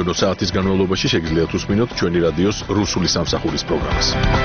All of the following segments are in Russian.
მომდევნო საათის განმავლობაში შეგიძლიათ უსმინოთ ჩვენი რადიოს რუსული სამსახურის პროგრამას.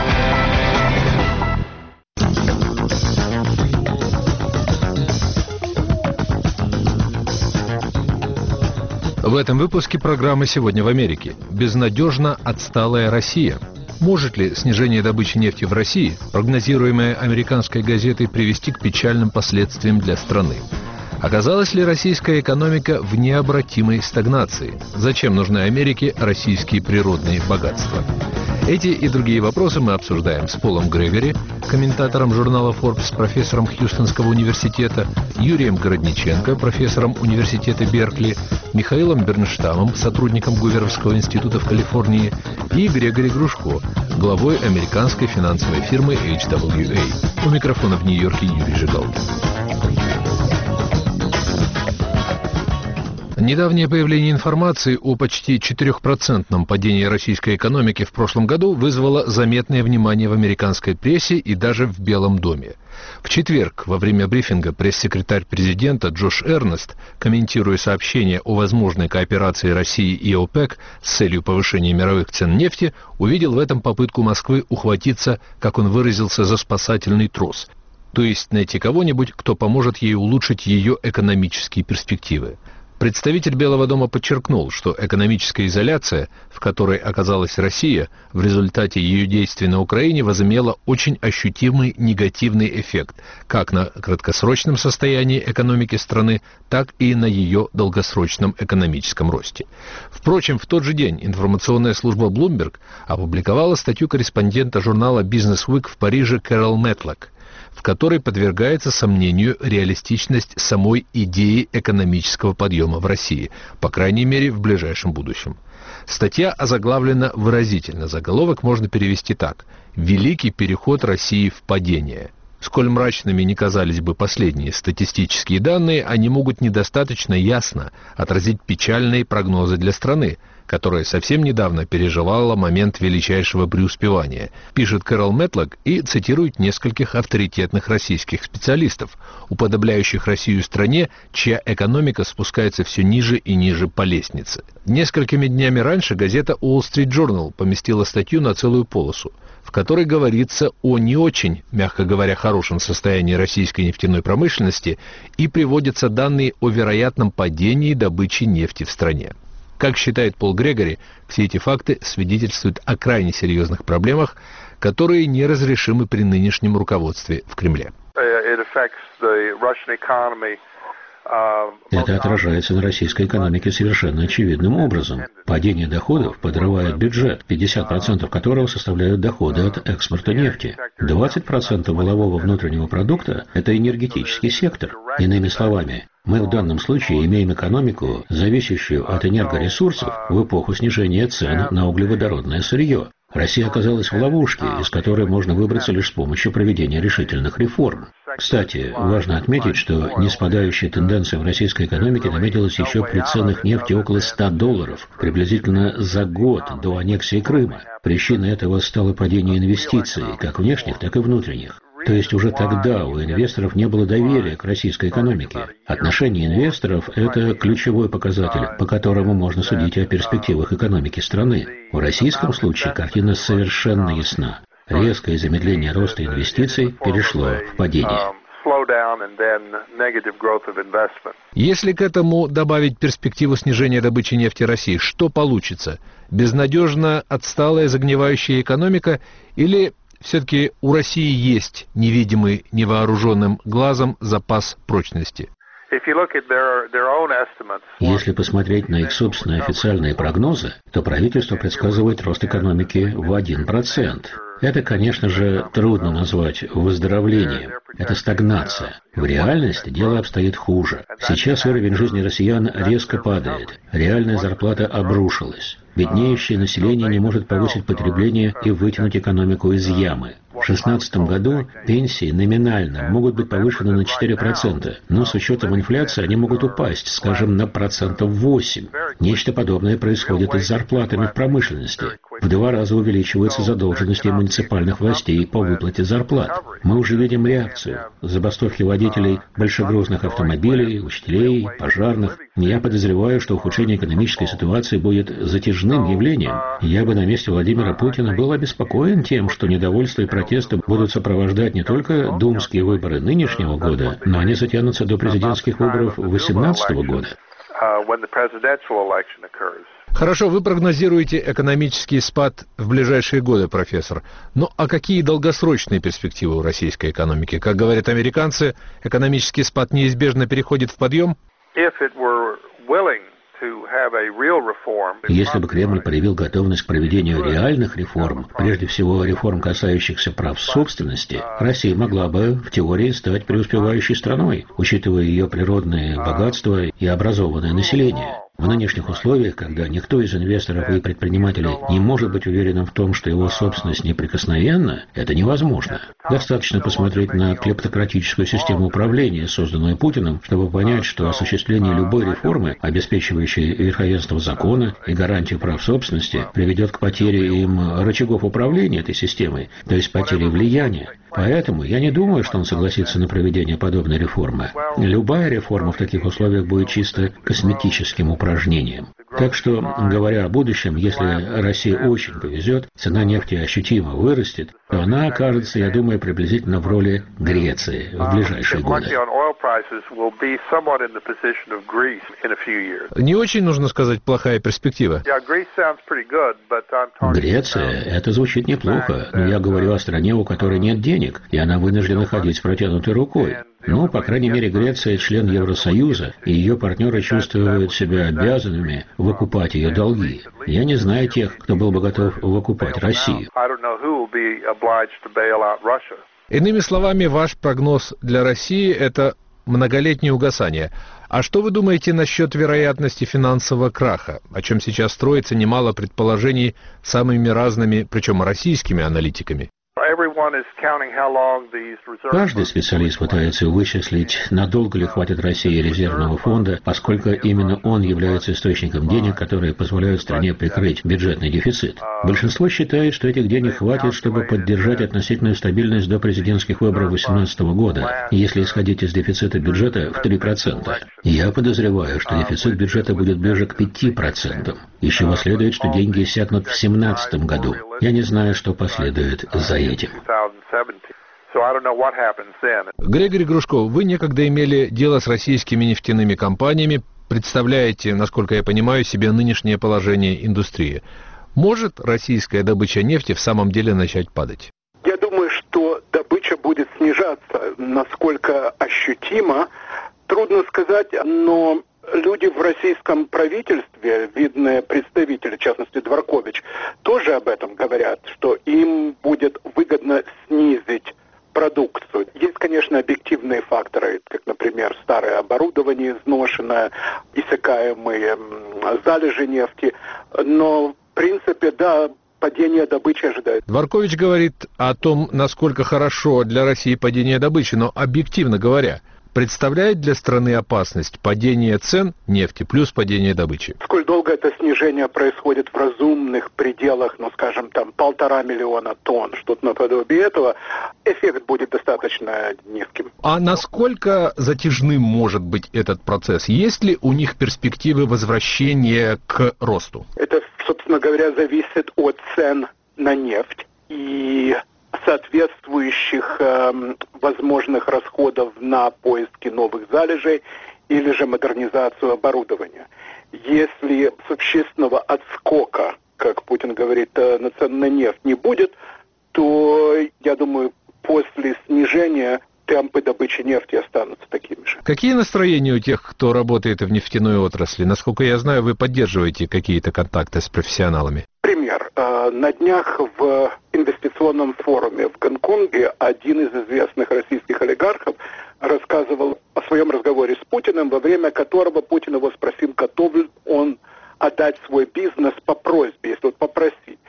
В этом выпуске программы «Сегодня в Америке». Безнадежно отсталая Россия. Может ли снижение добычи нефти в России, прогнозируемое американской газетой, привести к печальным последствиям для страны? Оказалась ли российская экономика в необратимой стагнации? Зачем нужны Америке российские природные богатства? Эти и другие вопросы мы обсуждаем с Полом Грегори, комментатором журнала Forbes, профессором Хьюстонского университета, Юрием Городниченко, профессором университета Беркли, Михаилом Бернштамом, сотрудником Гуверовского института в Калифорнии, и Грегори Грушко, главой американской финансовой фирмы HWA. У микрофона в Нью-Йорке Юрий Жигалкин. Недавнее появление информации о почти 4% падении российской экономики в прошлом году вызвало заметное внимание в американской прессе и даже в Белом доме. В четверг, во время брифинга, пресс-секретарь президента Джош Эрнест, комментируя сообщение о возможной кооперации России и ОПЕК с целью повышения мировых цен нефти, увидел в этом попытку Москвы ухватиться, как он выразился, за спасательный трос, то есть найти кого-нибудь, кто поможет ей улучшить ее экономические перспективы. Представитель Белого дома подчеркнул, что экономическая изоляция, в которой оказалась Россия, в результате ее действий на Украине возымела очень ощутимый негативный эффект как на краткосрочном состоянии экономики страны, так и на ее долгосрочном экономическом росте. Впрочем, в тот же день информационная служба Bloomberg опубликовала статью корреспондента журнала Business Week в Париже Кэрол Мэтлок, в которой подвергается сомнению реалистичность самой идеи экономического подъема в России, по крайней мере, в ближайшем будущем. Статья озаглавлена выразительно. Заголовок можно перевести так: «Великий переход России в падение». Сколь мрачными ни казались бы последние статистические данные, они могут недостаточно ясно отразить печальные прогнозы для страны, которая совсем недавно переживала момент величайшего преуспевания, пишет Кэрол Мэтлок и цитирует нескольких авторитетных российских специалистов, уподобляющих Россию стране, чья экономика спускается все ниже и ниже по лестнице. Несколькими днями раньше газета Wall Street Journal поместила статью на целую полосу, в которой говорится о не очень, мягко говоря, хорошем состоянии российской нефтяной промышленности и приводятся данные о вероятном падении добычи нефти в стране. Как считает Пол Грегори, все эти факты свидетельствуют о крайне серьезных проблемах, которые неразрешимы при нынешнем руководстве в Кремле. Это отражается на российской экономике совершенно очевидным образом. Падение доходов подрывает бюджет, 50% которого составляют доходы от экспорта нефти. 20% валового внутреннего продукта – это энергетический сектор. Иными словами, мы в данном случае имеем экономику, зависящую от энергоресурсов в эпоху снижения цен на углеводородное сырье. Россия оказалась в ловушке, из которой можно выбраться лишь с помощью проведения решительных реформ. Кстати, важно отметить, что неспадающая тенденция в российской экономике наметилась еще при ценах нефти около $100, приблизительно за год до аннексии Крыма. Причиной этого стало падение инвестиций, как внешних, так и внутренних. То есть уже тогда у инвесторов не было доверия к российской экономике. Отношение инвесторов – это ключевой показатель, по которому можно судить о перспективах экономики страны. В российском случае картина совершенно ясна. Резкое замедление роста инвестиций перешло в падение. Если к этому добавить перспективу снижения добычи нефти России, что получится? Безнадежно отсталая загнивающая экономика или все-таки у России есть невидимый невооруженным глазом запас прочности? Если посмотреть на их собственные официальные прогнозы, то правительство предсказывает рост экономики в 1%. Это, конечно же, трудно назвать выздоровлением. Это стагнация. В реальности дело обстоит хуже. Сейчас уровень жизни россиян резко падает. Реальная зарплата обрушилась. Беднеющее население не может повысить потребление и вытянуть экономику из ямы. В 2016 году пенсии номинально могут быть повышены на 4%, но с учетом инфляции они могут упасть, скажем, на 8%. Нечто подобное происходит и с зарплатами в промышленности. В 2 раза увеличиваются задолженности муниципальных властей по выплате зарплат. Мы уже видим реакцию. Забастовки водителей большегрузных автомобилей, учителей, пожарных. Я подозреваю, что ухудшение экономической ситуации будет затяжным явлением. Я бы на месте Владимира Путина был обеспокоен тем, что недовольство и протесты будут сопровождать не только думские выборы нынешнего года, но они затянутся до президентских выборов 2018 года. Хорошо, вы прогнозируете экономический спад в ближайшие годы, профессор. Ну, а какие долгосрочные перспективы у российской экономики? Как говорят американцы, экономический спад неизбежно переходит в подъем? Если бы Кремль проявил готовность к проведению реальных реформ, прежде всего реформ, касающихся прав собственности, Россия могла бы в теории стать преуспевающей страной, учитывая ее природные богатства и образованное население. В нынешних условиях, когда никто из инвесторов и предпринимателей не может быть уверенным в том, что его собственность неприкосновенна, это невозможно. Достаточно посмотреть на клептократическую систему управления, созданную Путиным, чтобы понять, что осуществление любой реформы, обеспечивающей верховенство закона и гарантию прав собственности, приведет к потере им рычагов управления этой системой, то есть потере влияния. Поэтому я не думаю, что он согласится на проведение подобной реформы. Любая реформа в таких условиях будет чисто косметическим упражнением. Так что, говоря о будущем, если России очень повезет, цена нефти ощутимо вырастет, то она окажется, я думаю, приблизительно в роли Греции в ближайшие годы. Не очень, нужно сказать, плохая перспектива. Греция, это звучит неплохо, но я говорю о стране, у которой нет денег, и она вынуждена ходить с протянутой рукой. Ну, по крайней мере, Греция член Евросоюза, и ее партнеры чувствуют себя обязанными выкупать ее долги. Я не знаю тех, кто был бы готов выкупать Россию. Иными словами, ваш прогноз для России – это многолетнее угасание. А что вы думаете насчет вероятности финансового краха, о чем сейчас строится немало предположений самыми разными, причем российскими аналитиками? Каждый специалист пытается вычислить, надолго ли хватит России резервного фонда, поскольку именно он является источником денег, которые позволяют стране прикрыть бюджетный дефицит. Большинство считает, что этих денег хватит, чтобы поддержать относительную стабильность до президентских выборов 2018 года, если исходить из дефицита бюджета в 3%. Я подозреваю, что дефицит бюджета будет ближе к 5%. Из чего следует, что деньги иссякнут в 2017 году. Я не знаю, что последует за этим. Григорий Грушков, вы некогда имели дело с российскими нефтяными компаниями, представляете, насколько я понимаю, себе нынешнее положение индустрии. Может российская добыча нефти в самом деле начать падать? Я думаю, что добыча будет снижаться. Насколько ощутимо, трудно сказать, но люди в российском правительстве, видные представители, в частности Дворкович, тоже об этом говорят, что им будет выгодно снизить продукцию. Есть, конечно, объективные факторы, как, например, старое оборудование изношенное, иссякаемые залежи нефти, но, в принципе, да, падение добычи ожидает. Дворкович говорит о том, насколько хорошо для России падение добычи, но, объективно говоря, представляет для страны опасность падение цен нефти плюс падение добычи? Сколь долго это снижение происходит в разумных пределах, ну, скажем, там, 1,5 миллиона тонн, что-то наподобие этого, эффект будет достаточно низким. А насколько затяжным может быть этот процесс? Есть ли у них перспективы возвращения к росту? Это, собственно говоря, зависит от цен на нефть и соответствующих возможных расходов на поиски новых залежей или же модернизацию оборудования. Если существенного отскока, как Путин говорит, на цены на нефть не будет, то, я думаю, после снижения темпы добычи нефти останутся такими же. Какие настроения у тех, кто работает в нефтяной отрасли? Насколько я знаю, вы поддерживаете какие-то контакты с профессионалами. Пример. На днях в инвестиционном форуме в Гонконге один из известных российских олигархов рассказывал о своем разговоре с Путиным, во время которого Путин его спросил, готов ли он отдать свой бизнес по просьбе, если вот попросить.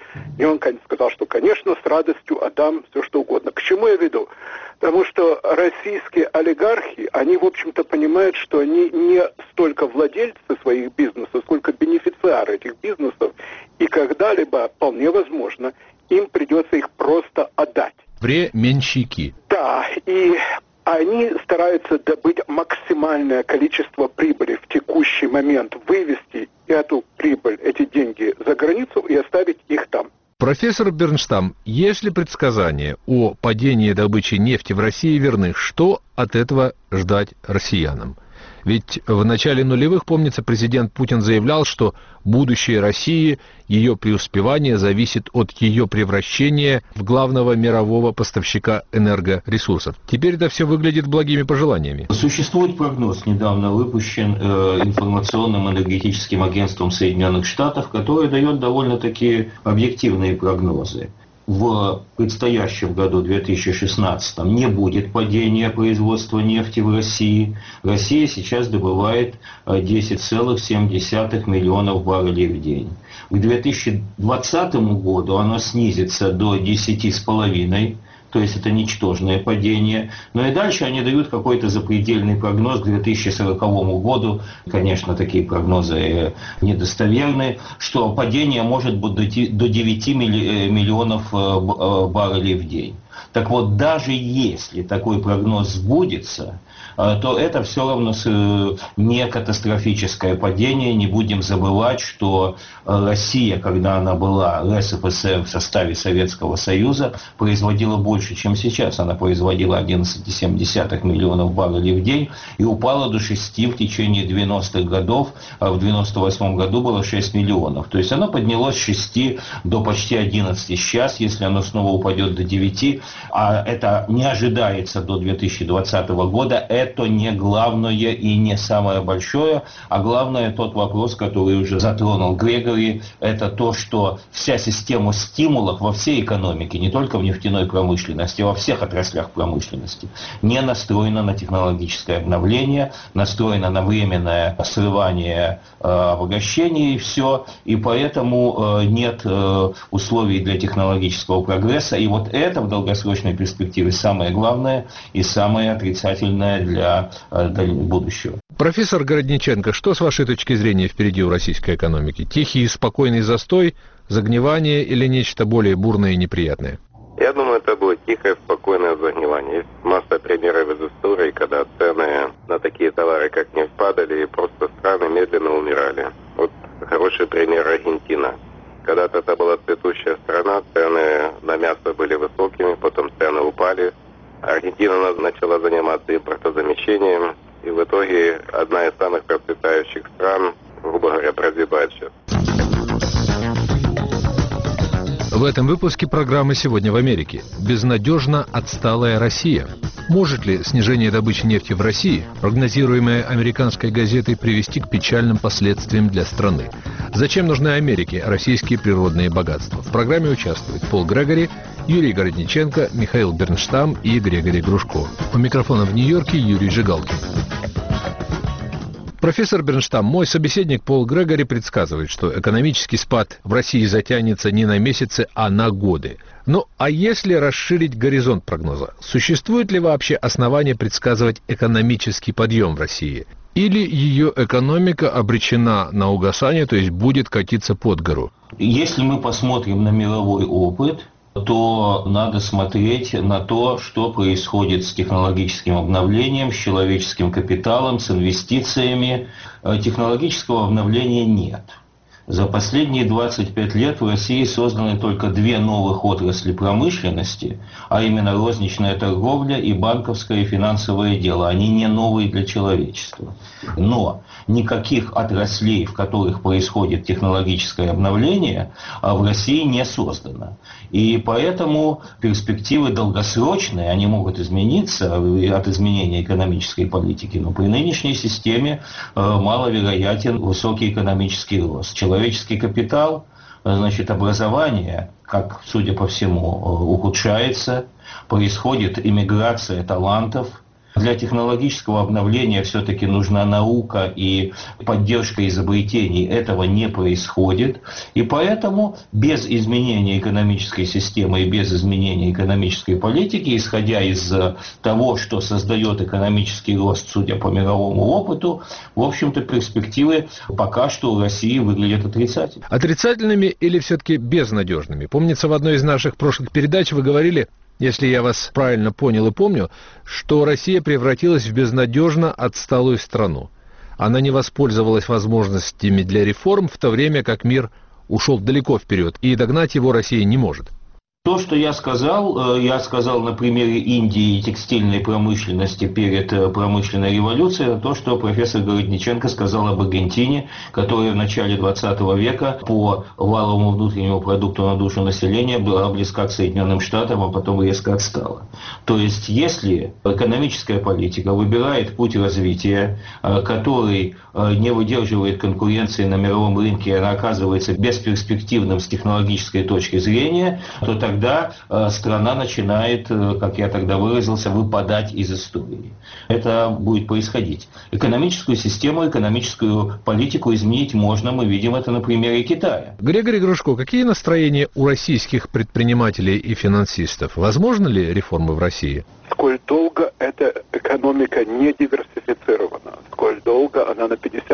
И он сказал, что, конечно, с радостью отдам все, что угодно. К чему я веду? Потому что российские олигархи, они, в общем-то, понимают, что они не столько владельцы своих бизнесов, сколько бенефициары этих бизнесов, и когда-либо, вполне возможно, им придется их просто отдать. Временщики. Да, и они стараются добыть максимальное количество прибыли в текущий момент, вывести эту прибыль, эти деньги за границу и оставить их там. Профессор Бернштам, если предсказания о падении добычи нефти в России верны, что от этого ждать россиянам? Ведь в начале нулевых, помнится, президент Путин заявлял, что будущее России, ее преуспевание зависит от ее превращения в главного мирового поставщика энергоресурсов. Теперь это все выглядит благими пожеланиями. Существует прогноз, недавно выпущен информационным энергетическим агентством Соединенных Штатов, который дает довольно-таки объективные прогнозы. В предстоящем году, 2016, не будет падения производства нефти в России. Россия сейчас добывает 10,7 миллионов баррелей в день. К 2020 году оно снизится до 10,5, то есть это ничтожное падение. Но и дальше они дают какой-то запредельный прогноз к 2040 году. Конечно, такие прогнозы недостоверны, что падение может быть до 9 миллионов баррелей в день. Так вот, даже если такой прогноз сбудется, то это все равно не катастрофическое падение. Не будем забывать, что Россия, когда она была РСФСР в составе Советского Союза, производила больше, чем сейчас. Она производила 11,7 миллионов баррелей в день и упала до 6 в течение 90-х годов. А в 98 году было 6 миллионов. То есть она поднялась с 6 до почти 11. Сейчас, если оно снова упадет до 9, а это не ожидается до 2020 года, это не главное и не самое большое, а главное тот вопрос, который уже затронул Грегори, это то, что вся система стимулов во всей экономике, не только в нефтяной промышленности, а во всех отраслях промышленности, не настроена на технологическое обновление, настроена на временное срывание обогащения и все, и поэтому нет условий для технологического прогресса, и вот это в долгосрочной перспективе самое главное и самое отрицательное для будущего. Профессор Городниченко, что с вашей точки зрения впереди у российской экономики? Тихий и спокойный застой, загнивание или нечто более бурное и неприятное? Я думаю, это будет тихое, спокойное загнивание. Есть масса примеров из истории, когда цены на такие товары, как нефть, падали, и просто страны медленно умирали. Вот хороший пример Аргентина. Когда-то это была цветущая страна, цены на мясо были высокими, потом цены упали. Аргентина начала заниматься импортозамещением, и в итоге одна из самых процветающих стран, грубо говоря, прозябает сейчас. В этом выпуске программы «Сегодня в Америке». Безнадежно отсталая Россия. Может ли снижение добычи нефти в России, прогнозируемое американской газетой, привести к печальным последствиям для страны? Зачем нужны Америке российские природные богатства? В программе участвуют Пол Грегори, Юрий Городниченко, Михаил Бернштам и Грегори Грушко. У микрофона в Нью-Йорке Юрий Жигалкин. Профессор Бернштам, мой собеседник Пол Грегори предсказывает, что экономический спад в России затянется не на месяцы, а на годы. Ну, а если расширить горизонт прогноза, существует ли вообще основание предсказывать экономический подъем в России? Или ее экономика обречена на угасание, то есть будет катиться под гору? Если мы посмотрим на мировой опыт, то надо смотреть на то, что происходит с технологическим обновлением, с человеческим капиталом, с инвестициями. Технологического обновления нет. За последние 25 лет в России созданы только две новых отрасли промышленности, а именно розничная торговля и банковское и финансовое дело. Они не новые для человечества. Но никаких отраслей, в которых происходит технологическое обновление, в России не создано. И поэтому перспективы долгосрочные, они могут измениться от изменения экономической политики, но при нынешней системе маловероятен высокий экономический рост. Человеческий капитал, значит, образование, как, судя по всему, ухудшается, происходит иммиграция талантов, Для технологического обновления все-таки нужна наука и поддержка изобретений. Этого не происходит. И поэтому без изменения экономической системы и без изменения экономической политики, исходя из того, что создает экономический рост, судя по мировому опыту, в общем-то, перспективы пока что у России выглядят отрицательными. Отрицательными или все-таки безнадежными? Помнится, в одной из наших прошлых передач вы говорили, если я вас правильно понял и помню, что Россия превратилась в безнадежно отсталую страну. Она не воспользовалась возможностями для реформ, в то время как мир ушел далеко вперед, и догнать его Россия не может. То, что я сказал на примере Индии и текстильной промышленности перед промышленной революцией, это то, что профессор Городниченко сказал об Аргентине, которая в начале 20 века по валовому внутреннему продукту на душу населения была близка к Соединенным Штатам, а потом резко отстала. То есть, если экономическая политика выбирает путь развития, который не выдерживает конкуренции на мировом рынке, и она оказывается бесперспективным с технологической точки зрения, то тогда страна начинает, как я тогда выразился, выпадать из истории. Это будет происходить. Экономическую систему, экономическую политику изменить можно, мы видим это на примере Китая. Григорий Грушко, какие настроения у российских предпринимателей и финансистов? Возможны ли реформы в России? Сколь долго эта экономика не диверсифицирована, сколь долго она на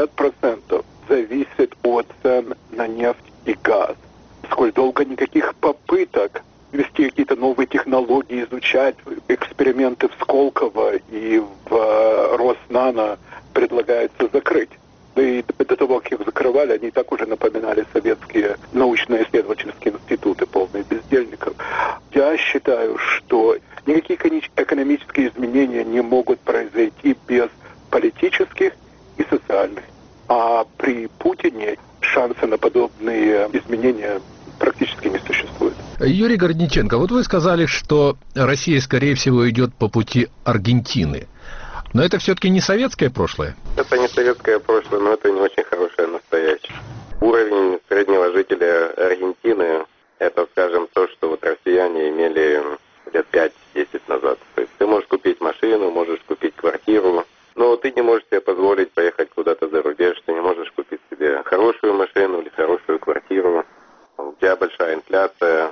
50% зависит от цен на нефть и газ, сколь долго никаких попыток ввести какие-то новые технологии, изучать эксперименты в Сколково и в Роснано предлагается закрыть. Да и до того, как их закрывали, они и так уже напоминали советские научно-исследовательские институты, полные бездельников. Я считаю, что никакие экономические изменения не могут произойти без политических и социальных. А при Путине шансы на подобные изменения практически не существует. Юрий Городниченко, вот вы сказали, что Россия, скорее всего, идет по пути Аргентины. Но это все-таки не советское прошлое? Это не советское прошлое, но это не очень хорошее настоящее. Уровень среднего жителя Аргентины – это, скажем, то, что вот россияне имели лет 5-10 назад. То есть ты можешь купить машину, можешь купить квартиру, но ты не можешь себе позволить поехать куда-то за рубеж, ты не можешь купить себе хорошую машину или хорошую квартиру. У тебя большая инфляция,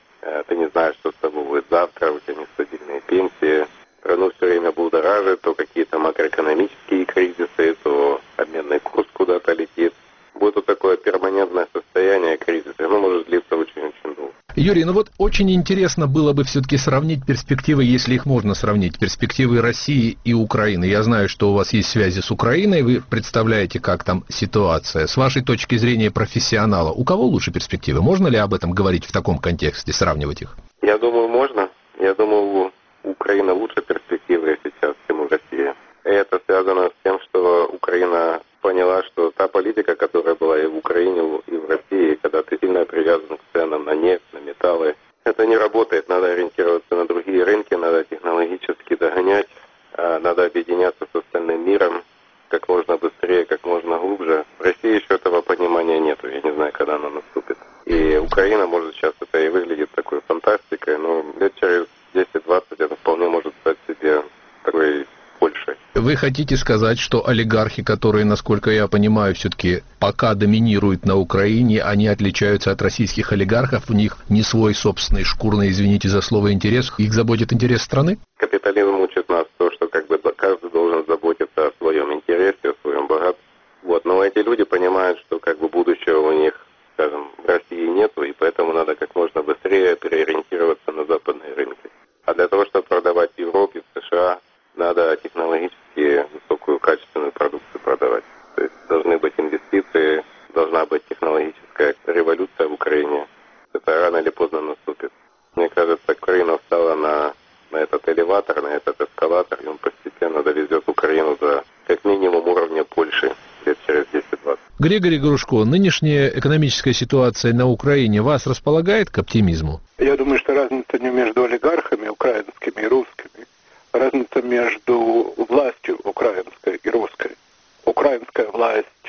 ты не знаешь, что с тобой будет завтра, у тебя нестабильные пенсии. Страну все время будоражит, то какие-то макроэкономические кризисы, то обменный курс куда-то летит. Будет вот такое перманентное состояние кризиса, оно может длиться очень-очень долго. Юрий, ну вот очень интересно было бы все-таки сравнить перспективы, если их можно сравнить, перспективы России и Украины. Я знаю, что у вас есть связи с Украиной, вы представляете, как там ситуация. С вашей точки зрения профессионала, у кого лучше перспективы? Можно ли об этом говорить в таком контексте, сравнивать их? Я думаю, можно. Я думаю, у Украины лучше перспективы сейчас, чем у России. И это связано с тем, что Украина поняла, что та политика, которая была и в Украине, и в России, когда ты сильно привязан к ценам на нефть, на металлы, это не работает. Надо ориентироваться на другие рынки, надо технологически догонять, надо объединяться с остальным миром как можно быстрее, как можно глубже. В России еще этого понимания нету, я не знаю, когда оно наступит. И Украина, может, сейчас это и выглядит такой фантастикой, но лет через 10-20 это вполне может стать себе такой Польшей. Вы хотите сказать, что олигархи, которые, насколько я понимаю, все-таки пока доминируют на Украине, они отличаются от российских олигархов, у них не свой собственный шкурный, извините за слово, интерес, их заботит интерес страны? Капитализм учит нас то, что как бы каждый должен заботиться о своем интересе, о своем богатстве. Вот. Но эти люди понимают, что как бы будущего у них, скажем, в России нету, и поэтому надо как можно быстрее переориентироваться на западные рынки. А для того, чтобы продавать в Европе, в США, надо технологически высокую качественную продукцию продавать. То есть должны быть инвестиции, должна быть технологическая революция в Украине. Это рано или поздно наступит. Мне кажется, Украина встала на этот элеватор, на этот эскалатор, и он постепенно довезет Украину до как минимум уровня Польши лет через 10-20. Григорий Грушко, нынешняя экономическая ситуация на Украине вас располагает к оптимизму? Я думаю, что разница не между олигархами украинскими и русскими. Разница между властью украинской и русской. Украинская власть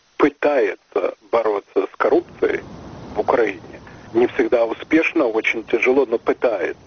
пытается бороться с коррупцией в Украине. Не всегда успешно, очень тяжело, но пытается.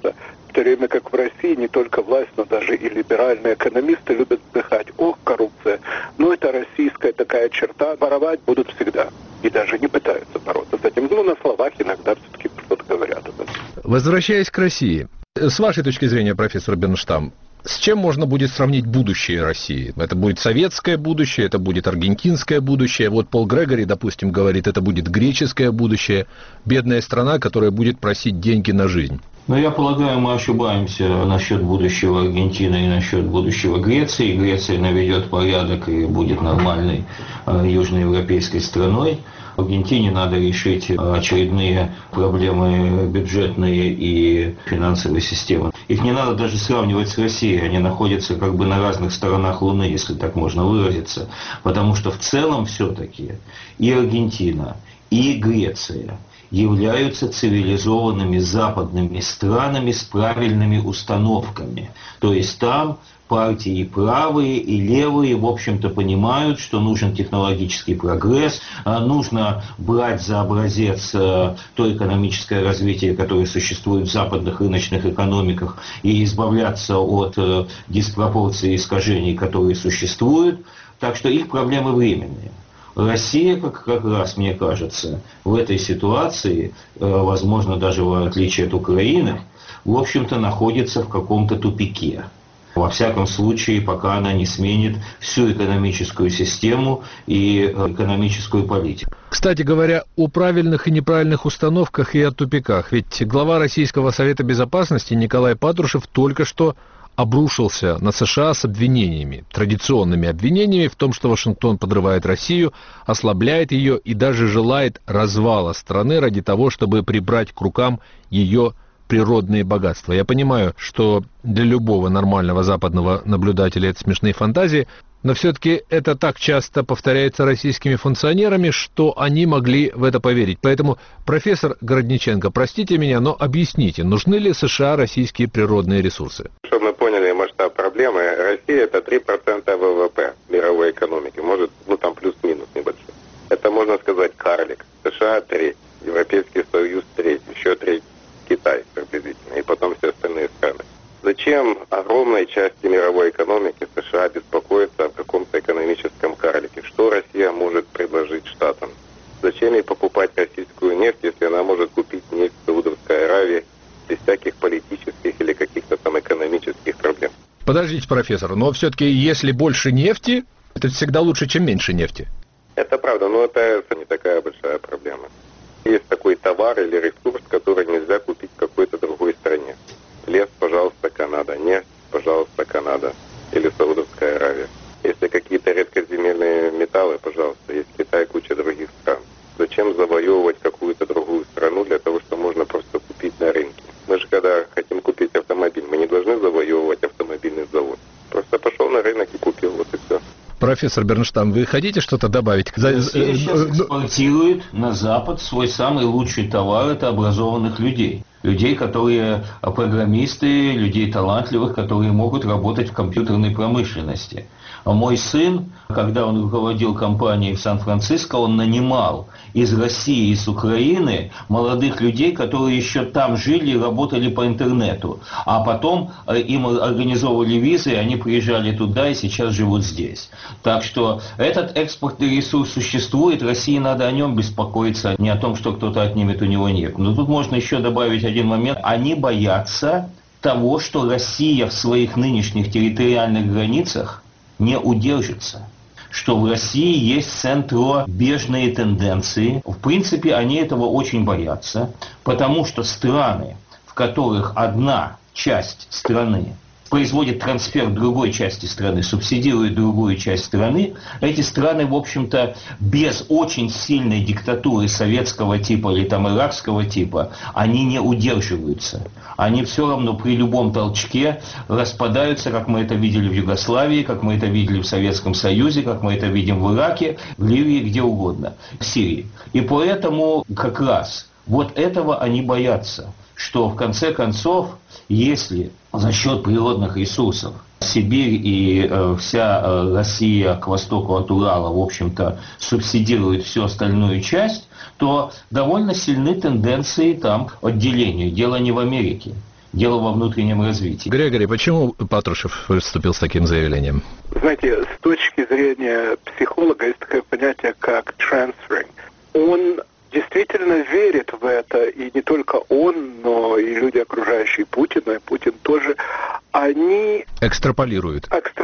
В то время как в России не только власть, но даже и либеральные экономисты любят вздыхать: ох, коррупция. Но это российская такая черта, воровать будут всегда. И даже не пытаются бороться с этим. Ну, на словах иногда все-таки что-то говорят об этом. Возвращаясь к России, с вашей точки зрения, профессор Бернштам, с чем можно будет сравнить будущее России? Это будет советское будущее, это будет аргентинское будущее. Вот Пол Грегори, допустим, говорит, это будет греческое будущее. Бедная страна, которая будет просить деньги на жизнь. Но я полагаю, мы ошибаемся насчет будущего Аргентины и насчет будущего Греции. Греция наведет порядок и будет нормальной южноевропейской страной. Аргентине надо решить очередные проблемы бюджетные и финансовой системы. Их не надо даже сравнивать с Россией. Они находятся как бы на разных сторонах Луны, если так можно выразиться. Потому что в целом все-таки и Аргентина, и Греция являются цивилизованными западными странами с правильными установками. То есть там партии правые и левые, в общем-то, понимают, что нужен технологический прогресс, нужно брать за образец то экономическое развитие, которое существует в западных рыночных экономиках, и избавляться от диспропорций и искажений, которые существуют. Так что их проблемы временные. Россия, как раз, мне кажется, в этой ситуации, возможно, даже в отличие от Украины, в общем-то, находится в каком-то тупике. Во всяком случае, пока она не сменит всю экономическую систему и экономическую политику. Кстати говоря, о правильных и неправильных установках и о тупиках. Ведь глава Российского Совета Безопасности Николай Патрушев только что обрушился на США с обвинениями, традиционными обвинениями в том, что Вашингтон подрывает Россию, ослабляет ее и даже желает развала страны ради того, чтобы прибрать к рукам ее природные богатства. Я понимаю, что для любого нормального западного наблюдателя это смешные фантазии, но все-таки это так часто повторяется российскими функционерами, что они могли в это поверить. Поэтому, профессор Городниченко, простите меня, но объясните, нужны ли США российские природные ресурсы? Чтобы мы поняли масштаб проблемы, Россия это 3% ВВП мировой экономики, может, там плюс-минус небольшой. Это, можно сказать, карлик. США треть, Европейский Союз треть, еще треть Китай приблизительно, и потом все остальные страны. Зачем огромной части мировой экономики США беспокоиться о каком-то экономическом карлике? Что Россия может предложить Штатам? Зачем ей покупать российскую нефть, если она может купить нефть в Саудовской Аравии без всяких политических или каких-то там экономических проблем? Подождите, профессор, но все-таки если больше нефти, это всегда лучше, чем меньше нефти. Это правда, но это не такая большая проблема. Есть такой товар или ресурс, который нельзя купить в какой-то другой стране. Лес, пожалуйста, Канада. Нефть, пожалуйста, Канада. Или Саудовская Аравия. Если какие-то редкоземельные металлы, пожалуйста. Есть Китай, куча других стран. Зачем завоевывать какую-то другую страну для того, что можно просто купить на рынке? Мы же когда хотим купить автомобиль, мы не должны завоевывать автомобильный завод. Просто пошел на рынок и купил, вот и все. Профессор Бернштам, вы хотите что-то добавить? Россия сейчас экспортирует на Запад свой самый лучший товар – это образованных людей. Людей, которые программисты, людей талантливых, которые могут работать в компьютерной промышленности. А мой сын, когда он руководил компанией в Сан-Франциско, он нанимал из России и с Украины молодых людей, которые еще там жили и работали по интернету. А потом им организовывали визы, и они приезжали туда и сейчас живут здесь. Так что этот экспортный ресурс существует, России надо о нем беспокоиться, не о том, что кто-то отнимет у него нефть. Но тут можно еще добавить один момент. Они боятся того, что Россия в своих нынешних территориальных границах не удержится, что в России есть центробежные тенденции. В принципе, они этого очень боятся, потому что страны, в которых одна часть страны производит трансфер в другой части страны, субсидирует другую часть страны, эти страны, в общем-то, без очень сильной диктатуры советского типа или там иракского типа, они не удерживаются. Они все равно при любом толчке распадаются, как мы это видели в Югославии, как мы это видели в Советском Союзе, как мы это видим в Ираке, в Ливии, где угодно, в Сирии. И поэтому как раз вот этого они боятся, что в конце концов, если за счет природных ресурсов Сибирь и вся Россия к востоку от Урала, в общем-то, субсидирует всю остальную часть, то довольно сильны тенденции там отделения. Дело не в Америке. Дело во внутреннем развитии. Грегори, почему Патрушев выступил с таким заявлением? Знаете, с точки зрения психолога есть такое понятие, как transferring. Он действительно верит в это, и не только он, но и люди, окружающие Путина, и Путин тоже, они экстраполируют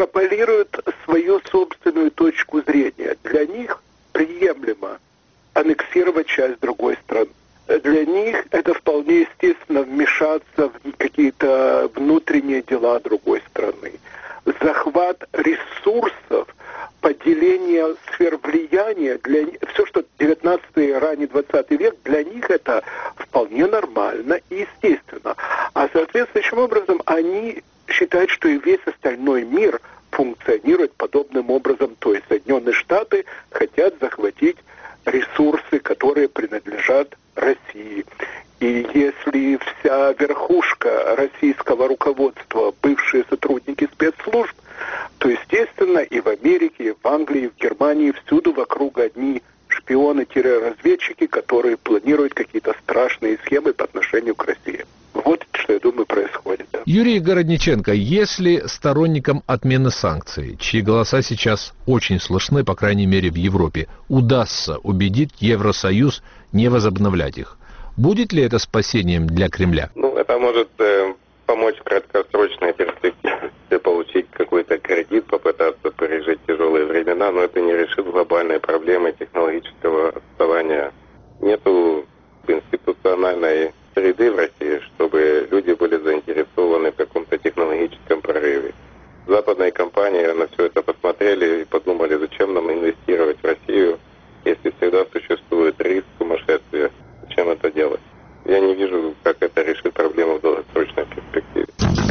свою собственную точку зрения. Для них приемлемо аннексировать часть другой страны. Для них это вполне естественно вмешаться в какие-то внутренние дела другой страны. Захват ресурсов, поделение сфер влияния, все, что 19-й, ранний 20 век, для них это вполне нормально и естественно. А соответствующим образом они считают, что и весь остальной мир функционирует подобным образом. То есть Соединенные Штаты хотят захватить ресурсы, которые принадлежат России. И если вся верхушка российского руководства бывшие сотрудники спецслужб, то, естественно, и в Америке, и в Англии, и в Германии всюду вокруг одни шпионы-разведчики, которые планируют какие-то страшные схемы по отношению к России. Вот что, я думаю, происходит. Да. Юрий Городниченко, если сторонникам отмены санкций, чьи голоса сейчас очень слышны, по крайней мере в Европе, удастся убедить Евросоюз не возобновлять их, будет ли это спасением для Кремля? Это может помочь в краткосрочной перспективе получить какой-то кредит, попытаться пережить тяжелые времена, но это не решит глобальные проблемы технологического отставания. Нету институциональной среды в России, чтобы люди были заинтересованы в каком-то технологическом прорыве. Западные компании на все это посмотрели и подумали, зачем нам инвестировать в Россию, если всегда существует риск сумасшествия. Зачем это делать? Я не вижу, как это решит проблему в долгосрочной перспективе.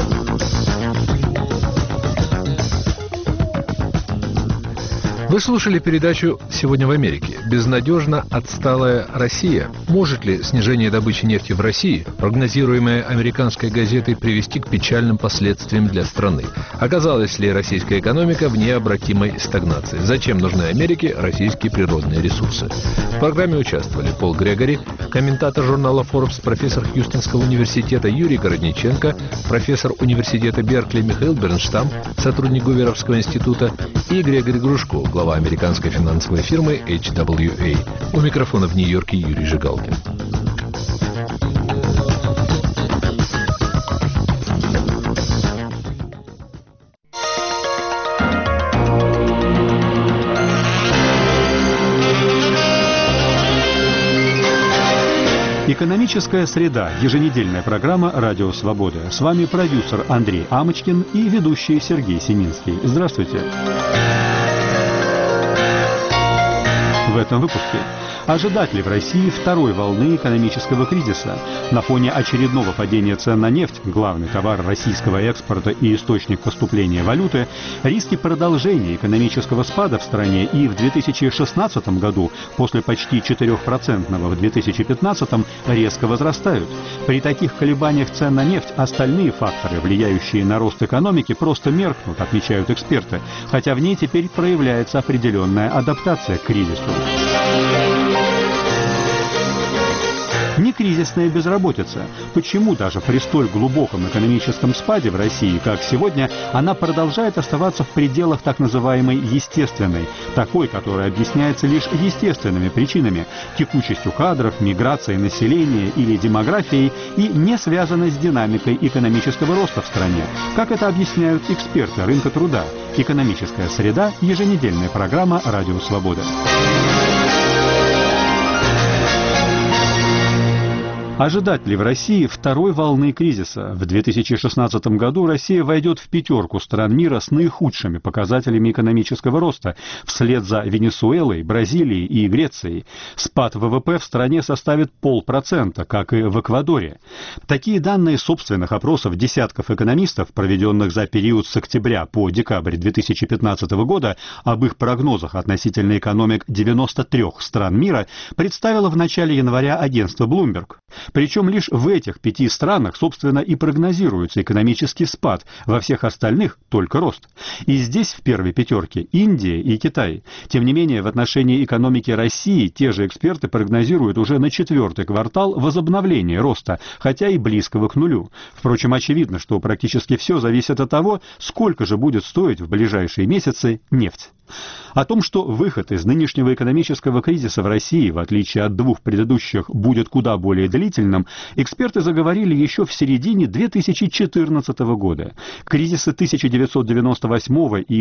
Вы слушали передачу «Сегодня в Америке». Безнадежно отсталая Россия. Может ли снижение добычи нефти в России, прогнозируемое американской газетой, привести к печальным последствиям для страны? Оказалась ли российская экономика в необратимой стагнации? Зачем нужны Америке российские природные ресурсы? В программе участвовали Пол Грегори, комментатор журнала Forbes, профессор Хьюстонского университета Юрий Городниченко, профессор университета Беркли Михаил Бернштам, сотрудник Гуверовского института, и Грегори Грушко, глава американской финансовой фирмы HWA. У микрофона в Нью-Йорке Юрий Жигалкин. Экономическая среда. Еженедельная программа «Радио Свобода». С вами продюсер Андрей Амочкин и ведущий Сергей Семинский. Здравствуйте. В этом выпуске. Ожидать ли в России второй волны экономического кризиса? На фоне очередного падения цен на нефть, главный товар российского экспорта и источник поступления валюты, риски продолжения экономического спада в стране и в 2016 году, после почти 4% в 2015 резко возрастают. При таких колебаниях цен на нефть остальные факторы, влияющие на рост экономики, просто меркнут, отмечают эксперты, хотя в ней теперь проявляется определенная адаптация к кризису. Некризисная безработица. Почему даже при столь глубоком экономическом спаде в России, как сегодня, она продолжает оставаться в пределах так называемой естественной, такой, которая объясняется лишь естественными причинами, текучестью кадров, миграцией населения или демографией, и не связана с динамикой экономического роста в стране, как это объясняют эксперты рынка труда. Экономическая среда. Еженедельная программа «Радио Свобода». Ожидать ли в России второй волны кризиса? В 2016 году Россия войдет в пятерку стран мира с наихудшими показателями экономического роста, вслед за Венесуэлой, Бразилией и Грецией. Спад ВВП в стране составит 0,5%, как и в Эквадоре. Такие данные собственных опросов десятков экономистов, проведенных за период с октября по декабрь 2015 года, об их прогнозах относительно экономик 93 стран мира, представило в начале января агентство Bloomberg. Причем лишь в этих 5 странах, собственно, и прогнозируется экономический спад, во всех остальных только рост. И здесь в первой пятерке Индия и Китай. Тем не менее, в отношении экономики России те же эксперты прогнозируют уже на 4-й квартал возобновление роста, хотя и близкого к нулю. Впрочем, очевидно, что практически все зависит от того, сколько же будет стоить в ближайшие месяцы нефть. О том, что выход из нынешнего экономического кризиса в России, в отличие от 2 предыдущих, будет куда более длительным, эксперты заговорили еще в середине 2014 года. Кризисы 1998 и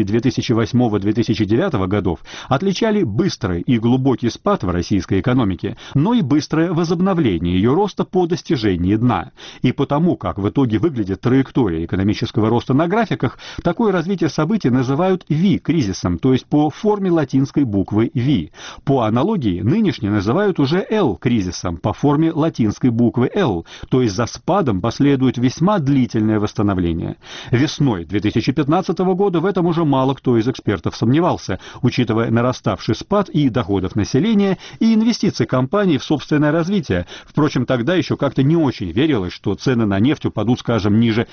2008-2009 годов отличали быстрый и глубокий спад в российской экономике, но и быстрое возобновление ее роста по достижении дна. И потому, как в итоге выглядит траектория экономического роста на графиках, такое развитие событий называют V-кризисом, то есть по форме латинской буквы V. По аналогии, нынешний называют уже L-кризисом по форме латинской буквы L, то есть за спадом последует весьма длительное восстановление. Весной 2015 года в этом уже мало кто из экспертов сомневался, учитывая нараставший спад и доходов населения, и инвестиций компаний в собственное развитие. Впрочем, тогда еще как-то не очень верилось, что цены на нефть упадут, скажем, ниже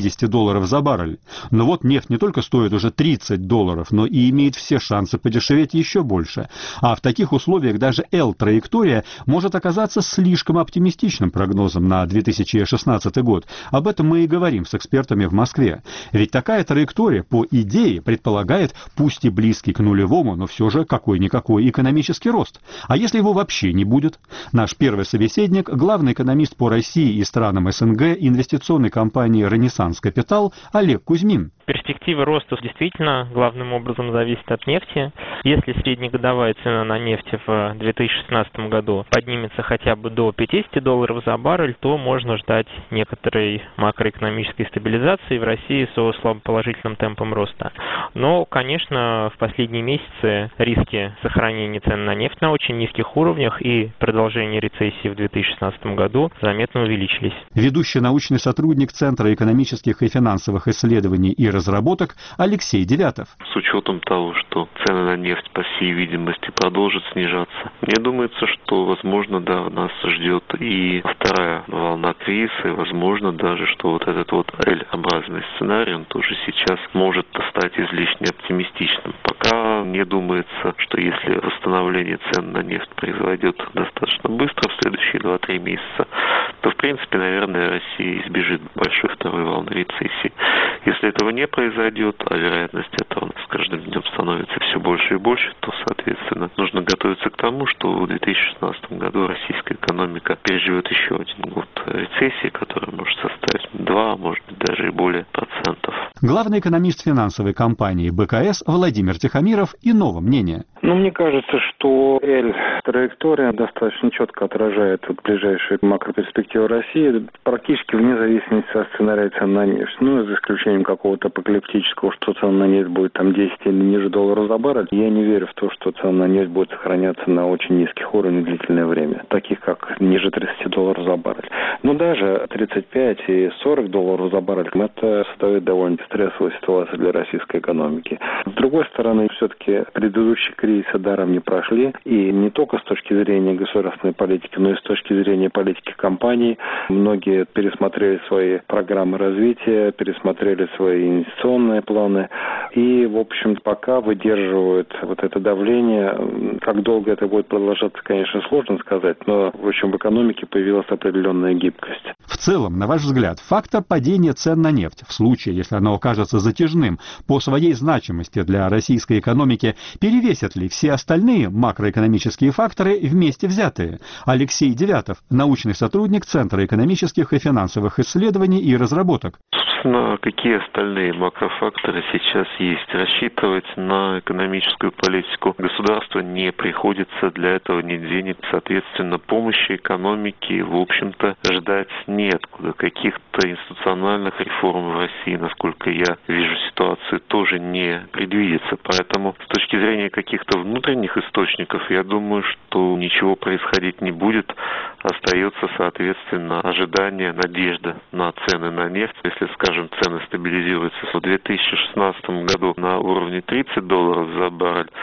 $50 за баррель. Но вот нефть не только стоит уже $30, но и имеет все шансы подешеветь еще больше. А в таких условиях даже L-траектория может оказаться слишком оптимистичным прогнозом на 2016 год. Об этом мы и говорим с экспертами в Москве. Ведь такая траектория, по идее, предполагает, пусть и близкий к нулевому, но все же какой-никакой экономический рост. А если его вообще не будет? Наш первый собеседник, главный экономист по России и странам СНГ инвестиционной компании «Ренессанс Капитал» Олег Кузьмин. Перспектива роста действительно главным образом зависит от нефти. Если среднегодовая цена на нефть в 2016 году поднимется хотя бы до $50 за баррель, то можно ждать некоторой макроэкономической стабилизации в России со слабоположительным темпом роста. Но, конечно, в последние месяцы риски сохранения цен на нефть на очень низких уровнях и продолжения рецессии в 2016 году заметно увеличились. Ведущий научный сотрудник Центра экономических и финансовых исследований и разработок Алексей Девятов. С учетом того, что цены на нефть, по всей видимости, продолжат снижаться, мне думается, что, возможно, да, нас ждет и вторая волна кризиса, и, возможно, даже, что вот этот вот L-образный сценарий, он тоже сейчас может стать излишне оптимистичным. Пока мне думается, что если восстановление цен на нефть произойдет достаточно быстро, в следующие 2-3 месяца, то, в принципе, наверное, Россия избежит большой второй волны рецессии. Если этого не произойдет, а вероятность этого с каждым днем становится все больше и больше, то, соответственно, нужно готовиться к тому, что в 2016 году российская экономика переживет еще один год рецессии, которая может составить 2, может быть, даже и более процентов. Главный экономист финансовой компании БКС Владимир Тихомиров иного мнения. Мне кажется, что L-траектория достаточно четко отражает ближайшие макроперспективы России, практически вне зависимости от сценария цен на нефть. За исключением какого-то апокалиптического, что цена на нефть будет там 10 или ниже доллара за баррель. Я не верю в то, что цена на нефть будет сохраняться на очень низких уровнях длительное время, таких как ниже $30 за баррель. Но даже 35 и $40 за баррель, это создает довольно стрессовую ситуацию для российской экономики. С другой стороны, все-таки предыдущие кризисы даром не прошли, и не только с точки зрения государственной политики, но и с точки зрения политики компаний. Многие пересмотрели свои программы развития, пересмотрели свои инвестиционные планы, и, в общем, пока выдерживают вот это давление. Как долго это будет продолжаться, конечно, сложно сказать, но, в общем, в экономике появилась определенная гибкость. В целом, на ваш взгляд, фактор падения цен на нефть, в случае, если оно окажется затяжным, по своей значимости для российской экономики, перевесят ли все остальные макроэкономические факторы вместе взятые? Алексей Девятов, научный сотрудник Центра экономических и финансовых исследований и разработок. Собственно, какие остальные макрофакторы сейчас есть? Рассчитывать на экономическую политику государства не приходится, для этого нет денег. Соответственно, помощи экономике, в общем-то, ждать неоткуда. Каких-то институциональных реформ в России, насколько я вижу ситуацию, тоже не предвидится. Поэтому с точки зрения каких-то внутренних источников, я думаю, что ничего происходить не будет. Остается, соответственно, ожидание, надежда на цены на нефть. Если, скажем, цены стабилизируются в 2016 году на уровне $30 за баррель, то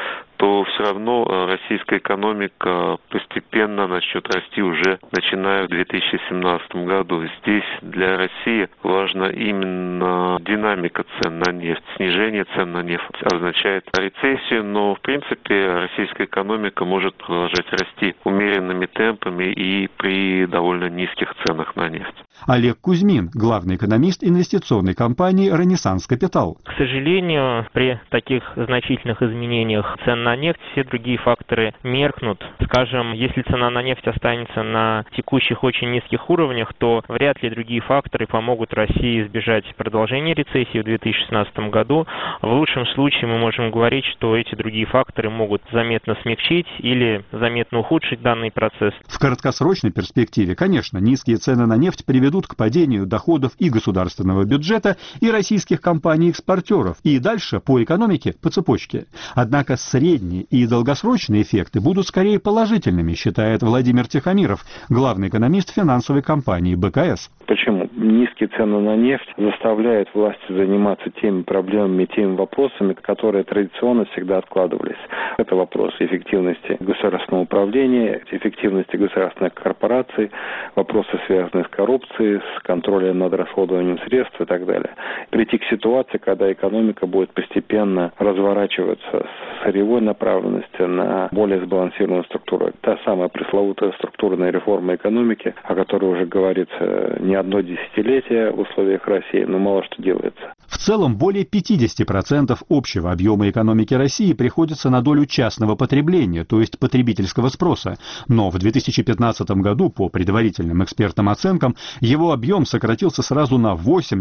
что все равно российская экономика постепенно начнет расти уже начиная в 2017 году. Здесь для России важна именно динамика цен на нефть. Снижение цен на нефть означает рецессию, но в принципе российская экономика может продолжать расти умеренными темпами и при довольно низких ценах на нефть. Олег Кузьмин, главный экономист инвестиционной компании «Ренессанс Капитал». К сожалению, при таких значительных изменениях цен на нефть все другие факторы меркнут. Скажем, если цена на нефть останется на текущих очень низких уровнях, то вряд ли другие факторы помогут России избежать продолжения рецессии в 2016 году. В лучшем случае мы можем говорить, что эти другие факторы могут заметно смягчить или заметно ухудшить данный процесс. В краткосрочной перспективе, конечно, низкие цены на нефть приведут к падению доходов и государственного бюджета, и российских компаний-экспортеров, и дальше по экономике, по цепочке. Однако средние и долгосрочные эффекты будут скорее положительными, считает Владимир Тихомиров, главный экономист финансовой компании БКС. Почему? Низкие цены на нефть заставляют власти заниматься теми проблемами, теми вопросами, которые традиционно всегда откладывались. Это вопросы эффективности государственного управления, эффективности государственных корпораций, вопросы, связанные с коррупцией, с контролем над расходованием средств и так далее. Прийти к ситуации, когда экономика будет постепенно разворачиваться с сырьевой направленности на более сбалансированную структуру. Та самая пресловутая структурная реформа экономики, о которой уже говорится не одно десятилетие в условиях России, но мало что делается. В целом, более 50% общего объема экономики России приходится на долю частного потребления, то есть потребительского спроса. Но в 2015 году, по предварительным экспертным оценкам, его объем сократился сразу на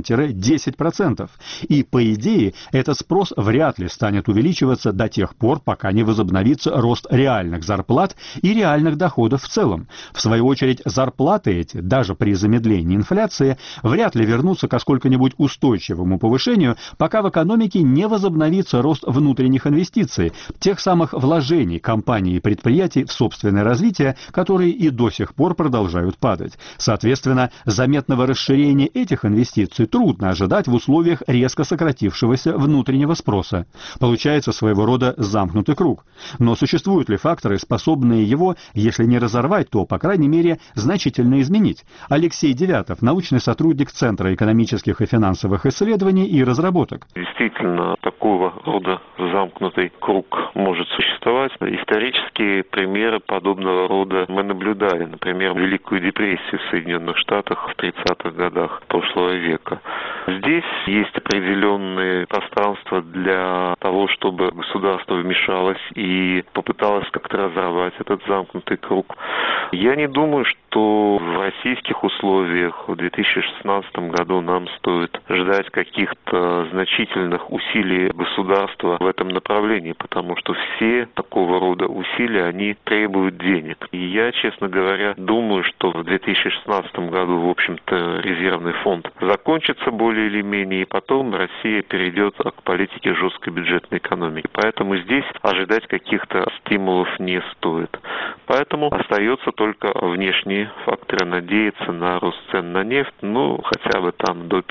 8-10%. И, по идее, этот спрос вряд ли станет увеличиваться до тех пор, пока не возобновится рост реальных зарплат и реальных доходов в целом. В свою очередь, зарплаты эти, даже при замедлении инфляции, вряд ли вернутся к сколько-нибудь устойчивому повышению, пока в экономике не возобновится рост внутренних инвестиций, тех самых вложений компаний и предприятий в собственное развитие, которые и до сих пор продолжают падать. Соответственно, заметного расширения этих инвестиций трудно ожидать в условиях резко сократившегося внутреннего спроса. Получается своего рода замкнутый круг. Но существуют ли факторы, способные его, если не разорвать, то, по крайней мере, значительно изменить? Алексей Девятов, научный сотрудник Центра экономических и финансовых исследований и разработок. Действительно, такого рода замкнутый круг может существовать. Исторические примеры подобного рода мы наблюдали. Например, Великую депрессию в Соединенных Штатах в 30-х годах прошлого века. Здесь есть определенные пространства для того, чтобы государство вмешалось и попыталось как-то разорвать этот замкнутый круг. Я не думаю, что в российских условиях в 2016 году нам стоит ждать каких-то значительных усилий государства в этом направлении, потому что все такого рода усилия, они требуют денег. И я, честно говоря, думаю, что в 2016 году, в общем-то, резервный фонд закончится более или менее, и потом Россия перейдет к политике жесткой бюджетной экономики. Поэтому здесь ожидать каких-то стимулов не стоит. Поэтому остается только внешние факторы, надеяться на рост цен на нефть, хотя бы там до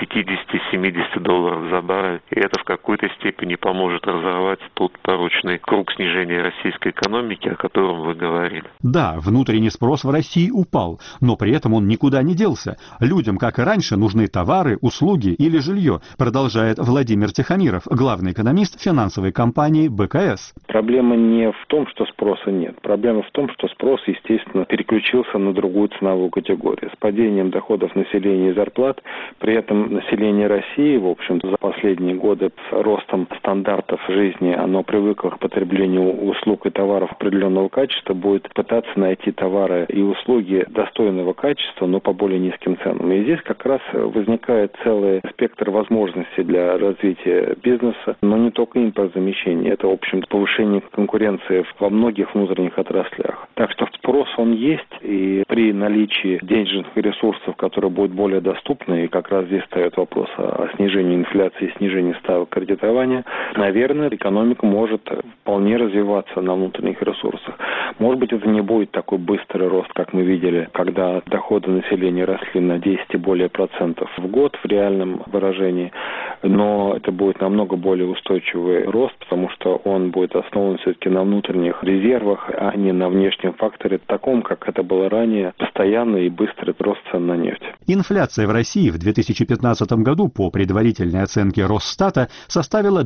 $50-70 за баррель. И это в какой-то степени поможет разорвать тот порочный круг снижения российской экономики, о котором вы говорили. Да, внутренний спрос в России упал, но при этом он никуда не делся. Людям, как и раньше, нужны товары, услуги или жилье, продолжает Владимир Тихомиров, главный экономист финансовой компании БКС. Проблема не в том, что спроса нет. Проблема в том, что спрос, естественно, переключился на другую ценовую категорию. С падением доходов населения и зарплат, при этом население России, в общем-то, за последние годы с ростом стандартов жизни, оно привыкло к потреблению услуг и товаров определенного качества, будет пытаться найти товары и услуги достойного качества, но по более низким ценам. И здесь как раз возникает целый спектр возможностей для развития бизнеса, но не только импортозамещение. Это, в общем-то, повышение конкуренции во многих внутренних отраслях. Так что спрос он есть, и при наличии денежных ресурсов, которые будут более доступны, и как раз здесь встает вопрос о снижении инфляции и снижении ставок кредитования, наверное, экономика может вполне развиваться на внутренних ресурсах. Может быть, это не будет такой быстрый рост, как мы видели, когда доходы населения росли на 10 и более процентов в год в реальном выражении, но это будет намного более устойчивый рост, потому что он будет основан все-таки на внутренних резервах, а не на внешнем факторе, таком, как это было ранее, постоянный и быстрый рост цен на нефть. Инфляция в России в 2015 году по предварительной оценке Росстата составила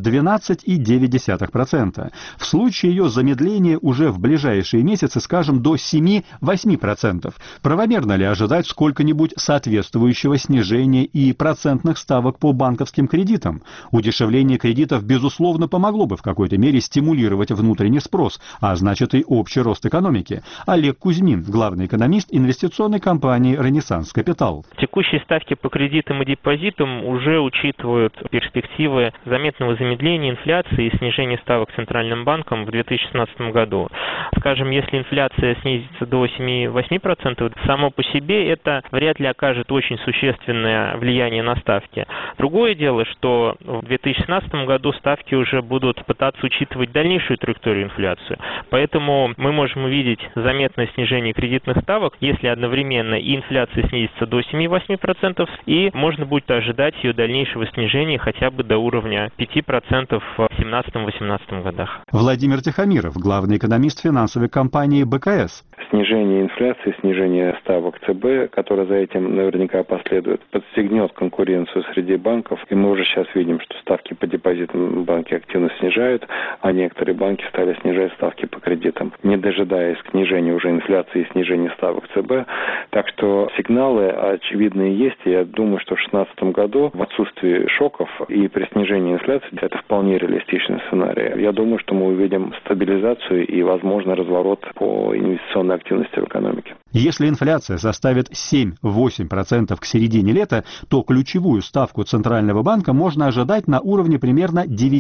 12,9%. В случае ее замедления уже в ближайшие месяцы, скажем, до 7-8%. Правомерно ли ожидать сколько-нибудь соответствующего снижения и процентных ставок по банковским кредитам? Удешевление кредитов, безусловно, помогло бы в какой-то мере стимулировать внутренний спрос, а значит и общий рост экономики. Олег Кузьмин, главный экономист инвестиционной компании «Ренессанс Капитал». Текущие ставки по кредитам и депозитам уже учитывают перспективы заметного замедления инфляции и снижения ставок Центральным банком в 2016 году. Скажем, если инфляция снизится до 7-8%, само по себе это вряд ли окажет очень существенное влияние на ставки. Другое дело, что в 2016 году ставки уже будут пытаться учитывать дальнейшую траекторию инфляции. Поэтому мы можем увидеть заметное снижение кредитных ставок, если одновременно и инфляция снизится до 7-8%, и можно будет ожидать ее дальнейшего снижения хотя бы до уровня 5% в 2017-2018 годах. Владимир Тихомиров, главный экономист финансовой компании БКС. Снижение инфляции, снижение ставок ЦБ, которое за этим наверняка последует, подстегнет конкуренцию среди банков. И мы уже сейчас видим, что ставки по депозитам банки активно снижают, а некоторые банки стали снижать ставки по кредитам, не дожидаясь снижения уже инфляции и снижения ставок ЦБ. Так что сигналы очевидные есть. И я думаю, что в 2016 году в отсутствии шоков и при снижении инфляции это вполне реалистичный сценарий. Я думаю, что мы увидим стабилизацию и, возможно, разворот по инвестиционной активности в экономике. Если инфляция составит 7-8% к середине лета, то ключевую ставку Центрального банка можно ожидать на уровне примерно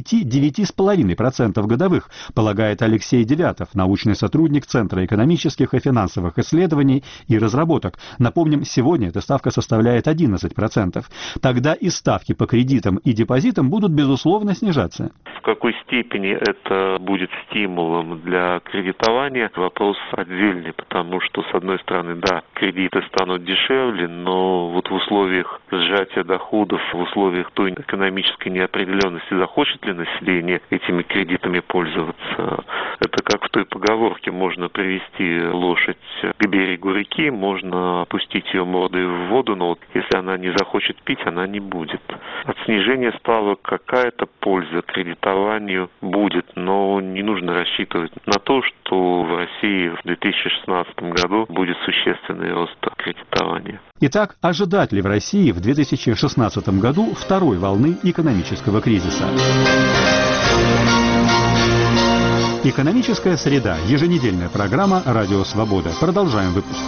9-9,5% годовых, полагает Алексей Девятов, научный сотрудник Центра экономических и финансовых исследований и разработок. Напомним, сегодня эта ставка составляет 11%. Тогда и ставки по кредитам и депозитам будут, безусловно, снижаться. В какой степени это будет стимулом для кредитования, вопрос отдельный, потому что, с одной стороны, да, кредиты станут дешевле, но вот в условиях сжатия доходов, в условиях той экономической неопределенности, захочет ли население этими кредитами пользоваться. Это как в той поговорке: можно привести лошадь к берегу реки, можно опустить ее мордой в воду, но вот если она не захочет пить, она не будет. От снижения ставок какая-то польза кредитованию будет, но не нужно рассчитывать на то, что в России в 2016 году будет существенный рост кредитования. Итак, ожидать ли в России в 2016 году второй волны экономического кризиса? Экономическая среда. Еженедельная программа «Радио Свобода». Продолжаем выпуск.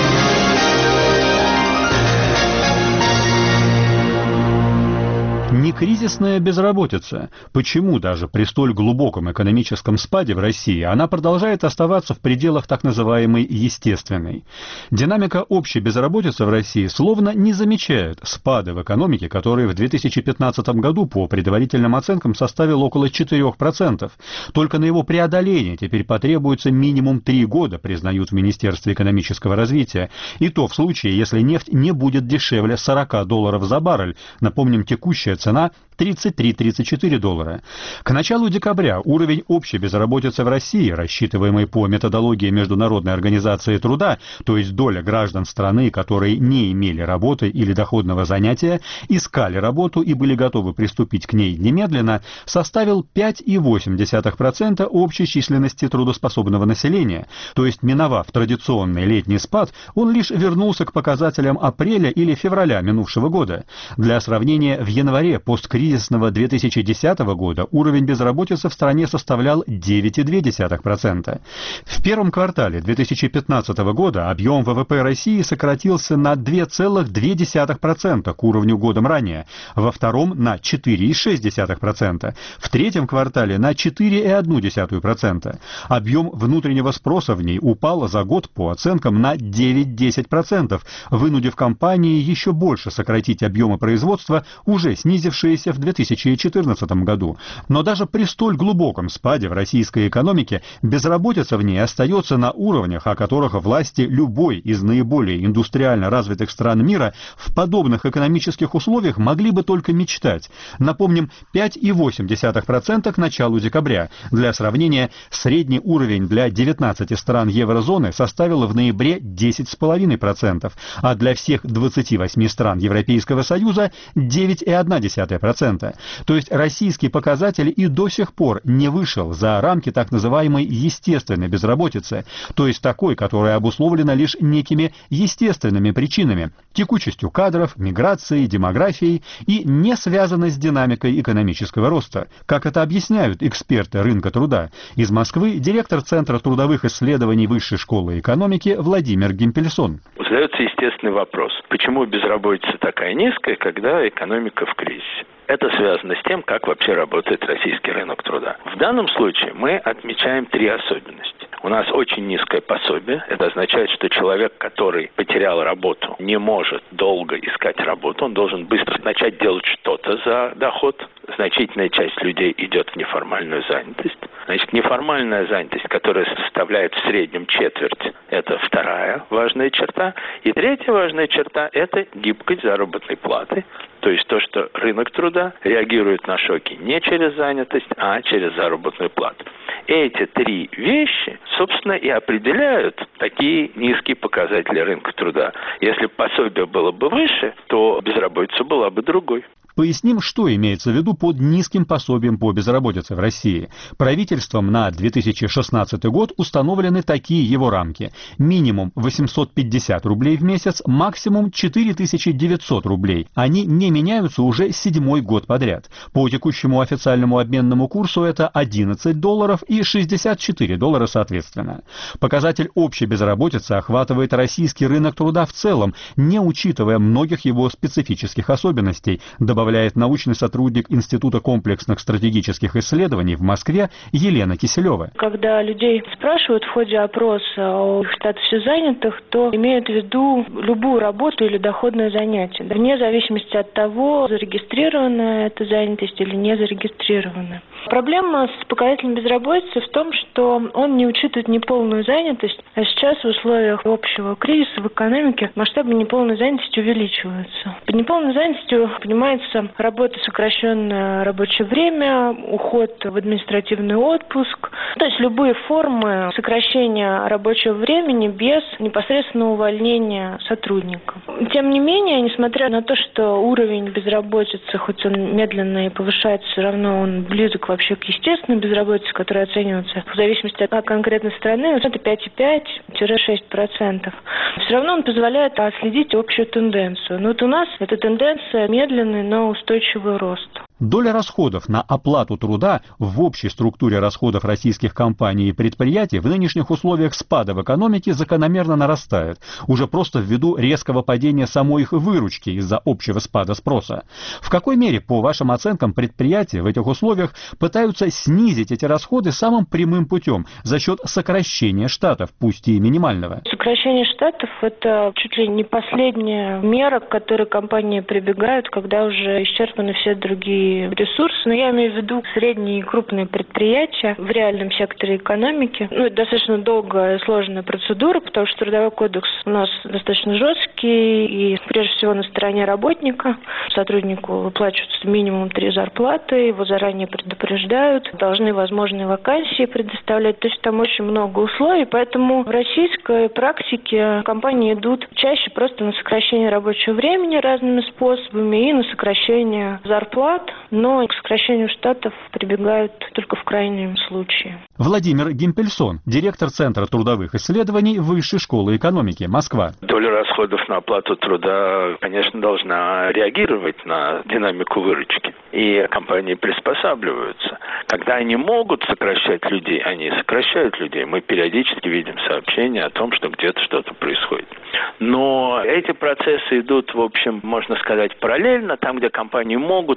Некризисная безработица. Почему даже при столь глубоком экономическом спаде в России она продолжает оставаться в пределах так называемой естественной? Динамика общей безработицы в России словно не замечает спада в экономике, который в 2015 году по предварительным оценкам составил около 4%. Только на его преодоление теперь потребуется минимум 3 года, признают в Министерстве экономического развития. И то в случае, если нефть не будет дешевле $40 за баррель. Напомним, текущая цена $33-34. К началу декабря уровень общей безработицы в России, рассчитываемый по методологии Международной организации труда, то есть доля граждан страны, которые не имели работы или доходного занятия, искали работу и были готовы приступить к ней немедленно, составил 5,8% общей численности трудоспособного населения. То есть, миновав традиционный летний спад, он лишь вернулся к показателям апреля или февраля минувшего года. Для сравнения, в январе посткризисного 2010 года уровень безработицы в стране составлял 9,2%. В первом квартале 2015 года объем ВВП России сократился на 2,2% к уровню годом ранее, во втором на 4,6%, в третьем квартале на 4,1%. Объем внутреннего спроса в ней упал за год по оценкам на 9-10%, вынудив компании еще больше сократить объемы производства, уже снизившиеся в 2014 году. Но даже при столь глубоком спаде в российской экономике безработица в ней остается на уровнях, о которых власти любой из наиболее индустриально развитых стран мира в подобных экономических условиях могли бы только мечтать. Напомним, 5,8% к началу декабря. Для сравнения, средний уровень для 19 стран еврозоны составил в ноябре 10,5%, а для всех 28 стран Европейского Союза 9,1%. То есть российский показатель и до сих пор не вышел за рамки так называемой естественной безработицы, то есть такой, которая обусловлена лишь некими естественными причинами, текучестью кадров, миграцией, демографией и не связана с динамикой экономического роста, как это объясняют эксперты рынка труда. Из Москвы директор Центра трудовых исследований Высшей школы экономики Владимир Гимпельсон. Задается естественный вопрос: почему безработица такая низкая, когда экономика в кризисе? Это связано с тем, как вообще работает российский рынок труда. В данном случае мы отмечаем три особенности. У нас очень низкое пособие. Это означает, что человек, который потерял работу, не может долго искать работу. Он должен быстро начать делать что-то за доход. Значительная часть людей идет в неформальную занятость. Значит, неформальная занятость, которая составляет в среднем четверть, это вторая важная черта. И третья важная черта – это гибкость заработной платы. То есть то, что рынок труда реагирует на шоки не через занятость, а через заработную плату. Эти три вещи, собственно, и определяют такие низкие показатели рынка труда. Если пособие было бы выше, то безработица была бы другой. Поясним, что имеется в виду под низким пособием по безработице в России. Правительством на 2016 год установлены такие его рамки. Минимум 850 рублей в месяц, максимум 4900 рублей. Они не меняются уже 7-й год подряд. По текущему официальному обменному курсу это $11 и $64 соответственно. Показатель общей безработицы охватывает российский рынок труда в целом, не учитывая многих его специфических особенностей, добавляет научный сотрудник Института комплексных стратегических исследований в Москве Елена Киселева. Когда людей спрашивают в ходе опроса о их статусе занятых, то имеют в виду любую работу или доходное занятие, вне зависимости от того, зарегистрирована эта занятость или не зарегистрирована. Проблема с показателем безработицы в том, что он не учитывает неполную занятость, а сейчас в условиях общего кризиса в экономике масштабы неполной занятости увеличиваются. Под неполной занятостью понимается работа, сокращенное рабочее время, уход в административный отпуск, то есть любые формы сокращения рабочего времени без непосредственного увольнения сотрудника. Тем не менее, несмотря на то, что уровень безработицы, хоть он медленно и повышается, все равно он близок вообще к естественной безработице, которая оценивается в зависимости от конкретной страны, это 5,5-6%. Все равно он позволяет отследить общую тенденцию. Но вот у нас эта тенденция медленный, но устойчивый рост. Доля расходов на оплату труда в общей структуре расходов российских компаний и предприятий в нынешних условиях спада в экономике закономерно нарастает, уже просто ввиду резкого падения самой их выручки из-за общего спада спроса. В какой мере, по вашим оценкам, предприятия в этих условиях пытаются снизить эти расходы самым прямым путем за счет сокращения штатов, пусть и минимального? Сокращение штатов – это чуть ли не последняя мера, к которой компании прибегают, когда уже исчерпаны все другие ресурсы. Но я имею в виду средние и крупные предприятия в реальном секторе экономики. Это достаточно долгая и сложная процедура, потому что Трудовой кодекс у нас достаточно жесткий, и прежде всего на стороне работника. Сотруднику выплачиваются минимум 3 зарплаты, его заранее предупреждают, должны возможные вакансии предоставлять. То есть там очень много условий, поэтому в российской практике компании идут чаще просто на сокращение рабочего времени разными способами и на сокращение зарплат, но к сокращению штатов прибегают только в крайнем случае. Владимир Гимпельсон, директор Центра трудовых исследований Высшей школы экономики, Москва. Доля расходов на оплату труда, конечно, должна реагировать на динамику выручки. И компании приспосабливаются. Когда они могут сокращать людей, они сокращают людей. Мы периодически видим сообщения о том, что где-то что-то происходит. Но эти процессы идут, в общем, можно сказать, параллельно. Там, где компании могут уволить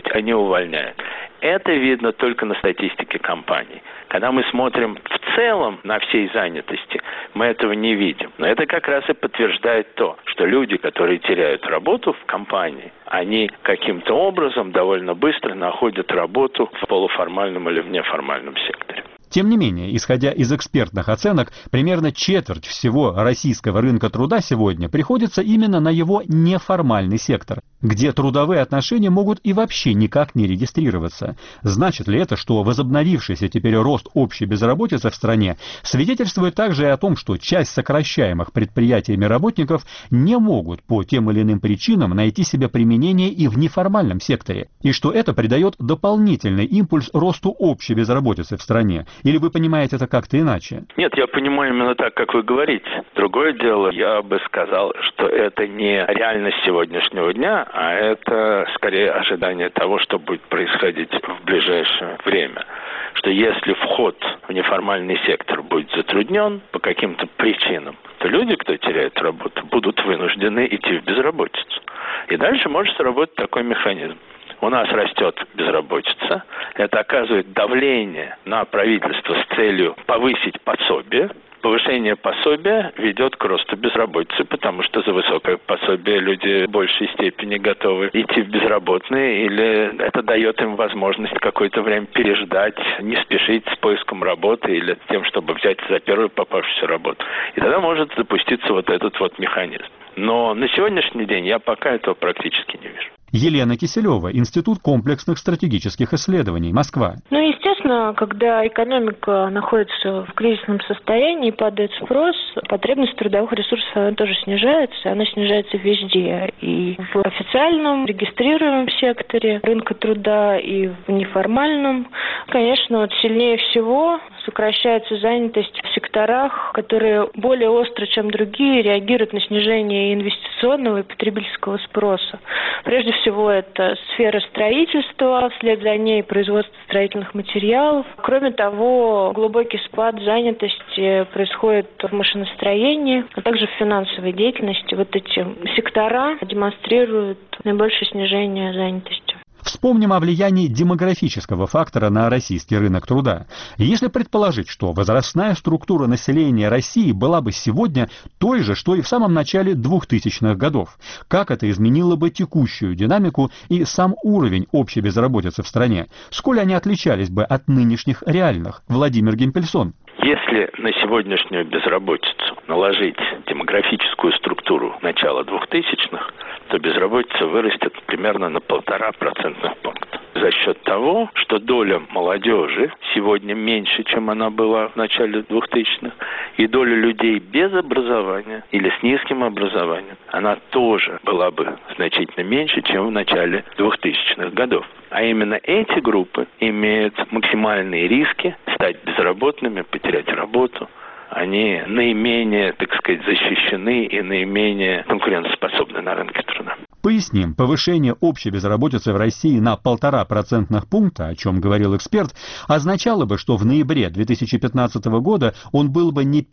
быть, они увольняют. Это видно только на статистике компаний. Когда мы смотрим в целом на всей занятости, мы этого не видим. Но это как раз и подтверждает то, что люди, которые теряют работу в компании, они каким-то образом довольно быстро находят работу в полуформальном или в неформальном секторе. Тем не менее, исходя из экспертных оценок, примерно четверть всего российского рынка труда сегодня приходится именно на его неформальный сектор, где трудовые отношения могут и вообще никак не регистрироваться. Значит ли это, что возобновившийся теперь рост общей безработицы в стране свидетельствует также и о том, что часть сокращаемых предприятиями работников не могут по тем или иным причинам найти себе применение и в неформальном секторе, и что это придает дополнительный импульс росту общей безработицы в стране? Или вы понимаете это как-то иначе? Нет, я понимаю именно так, как вы говорите. Другое дело, я бы сказал, что это не реальность сегодняшнего дня, а это скорее ожидание того, что будет происходить в ближайшее время. Что если вход в неформальный сектор будет затруднен по каким-то причинам, то люди, кто теряет работу, будут вынуждены идти в безработицу. И дальше может сработать такой механизм. У нас растет безработица, это оказывает давление на правительство с целью повысить пособие. Повышение пособия ведет к росту безработицы, потому что за высокое пособие люди в большей степени готовы идти в безработные, или это дает им возможность какое-то время переждать, не спешить с поиском работы или тем, чтобы взять за первую попавшуюся работу. И тогда может запуститься вот этот вот механизм. Но на сегодняшний день я пока этого практически не вижу. Елена Киселева, Институт комплексных стратегических исследований, Москва. Естественно, когда экономика находится в кризисном состоянии, падает спрос, потребность трудовых ресурсов она тоже снижается. Она снижается везде. И в официальном, регистрируемом секторе рынка труда, и в неформальном. Конечно, сильнее всего сокращается занятость в секторах, которые более остро, чем другие, реагируют на снижение инвестиционного и потребительского спроса. Прежде всего, это сфера строительства, вслед за ней производство строительных материалов. Кроме того, глубокий спад занятости происходит в машиностроении, а также в финансовой деятельности. Вот эти сектора демонстрируют наибольшее снижение занятости. Вспомним о влиянии демографического фактора на российский рынок труда. Если предположить, что возрастная структура населения России была бы сегодня той же, что и в самом начале 2000-х годов, как это изменило бы текущую динамику и сам уровень общей безработицы в стране? Сколь они отличались бы от нынешних реальных? Владимир Гемпельсон. Если на сегодняшнюю безработицу наложить демографическую структуру начала 2000-х, то безработица вырастет примерно на 1,5 процентных пункта. За счет того, что доля молодежи сегодня меньше, чем она была в начале 2000-х, и доля людей без образования или с низким образованием, она тоже была бы значительно меньше, чем в начале 2000-х годов. А именно эти группы имеют максимальные риски стать безработными, потерять работу. Они наименее, так сказать, защищены и наименее конкурентоспособны на рынке труда. Поясним, повышение общей безработицы в России на 1,5 процентных пункта, о чем говорил эксперт, означало бы, что в ноябре 2015 года он был бы не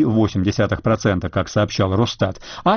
5,8%, как сообщал Росстат, а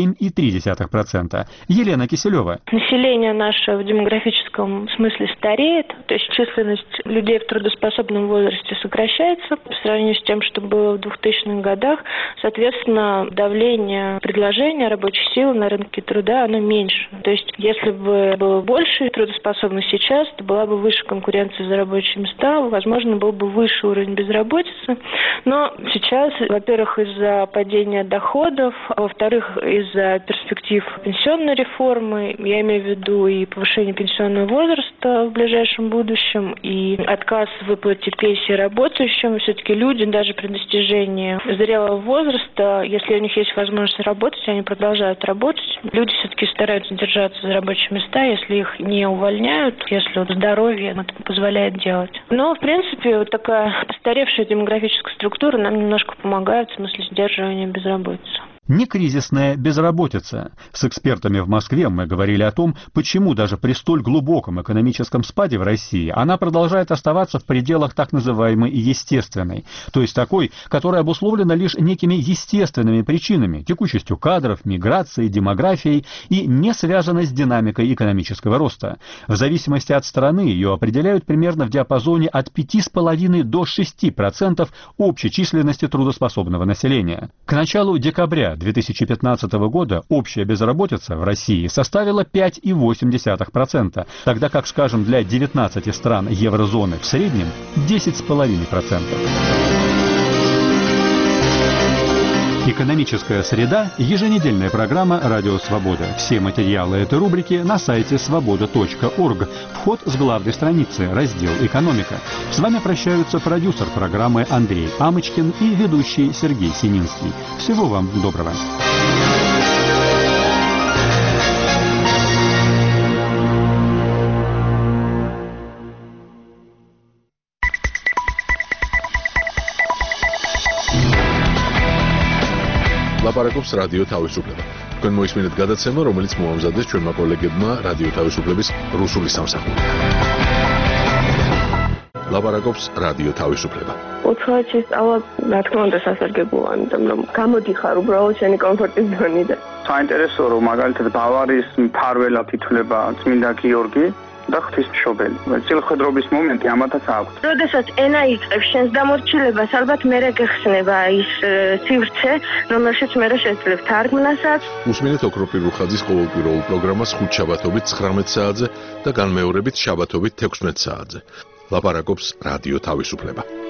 7,3%. Елена Киселева. Население наше в демографическом смысле стареет, то есть численность людей в трудоспособном возрасте сокращается по сравнению с тем, что было в 2000-х годах. Соответственно, давление предложения рабочей силы на рынке труда, оно меньше. То есть, если бы было больше трудоспособных сейчас, то была бы выше конкуренция за рабочие места, возможно, был бы выше уровень безработицы. Но сейчас, во-первых, из-за падения доходов, а во-вторых, из-за перспектив пенсионной реформы, я имею в виду и повышение пенсионного возраста в ближайшем будущем, и отказ в выплате пенсии работающим, все-таки люди даже при достижении зрелого возраста, если у них есть возможность работать, они продолжают работать. Люди все-таки стараются держаться за рабочие места, если их не увольняют, если вот здоровье это позволяет делать. Но, в принципе, вот такая постаревшая демографическая структура нам немножко помогает в смысле сдерживания безработицы. не кризисная безработица. С экспертами в Москве мы говорили о том, почему даже при столь глубоком экономическом спаде в России она продолжает оставаться в пределах так называемой естественной, то есть такой, которая обусловлена лишь некими естественными причинами, текучестью кадров, миграцией, демографией и не связанной с динамикой экономического роста. В зависимости от страны ее определяют примерно в диапазоне от 5,5 до 6% общей численности трудоспособного населения. К началу декабря 2015 года общая безработица в России составила 5,8%, тогда как, скажем, для 19 стран еврозоны в среднем 10,5%. Экономическая среда – еженедельная программа «Радио Свобода». Все материалы этой рубрики на сайте svoboda.org. Вход с главной страницы, раздел «Экономика». С вами прощаются продюсер программы Андрей Амочкин и ведущий Сергей Сининский. Всего вам доброго. ლაპარაკობს რადიო თავისუფლება. თქვენ მოისმინეთ გადაცემა, რომელიც მოამზადეს ჩვენმა კოლეგებმა რადიო თავისუფლების რუსული სამსახური. ლაპარაკობს რადიო თავისუფლება. 4-ში სწავლა, რა თქმა უნდა, სასარგებლოა, იმიტომ რომ გამოდიხარ უბრალოდ შენი კომფორტის ზონიდან. საინტერესოა, რომ მაგალითად ბავარიის მფარველად ითვლება წმინდა გიორგი და ღვთისმშობელი. წილხედრობის მომენტი ამათაც აქვს. როდესაც ენა იწყებს შენს დამორჩილებას, ალბათ მერე გეხსნება ის სივრცე, რომელშიც მერე შეძლებ თარგმნასაც. უსმინეთ ოქროპირ რუხაძის ყოველკვირეულ პროგრამას ხუთშაბათობით 19 საათზე და განმეორებით შაბათობით 16 საათზე. ლაპარაკობს რადიო თავისუფლება.